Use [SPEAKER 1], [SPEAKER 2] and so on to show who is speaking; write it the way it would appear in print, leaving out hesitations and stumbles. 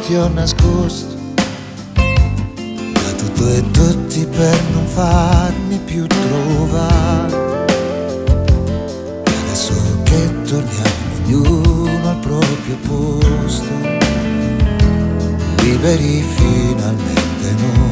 [SPEAKER 1] ti ho nascosto da tutto e tutti per non farmi più trovare. E adesso che torniamo ognuno al proprio posto, liberi finalmente noi,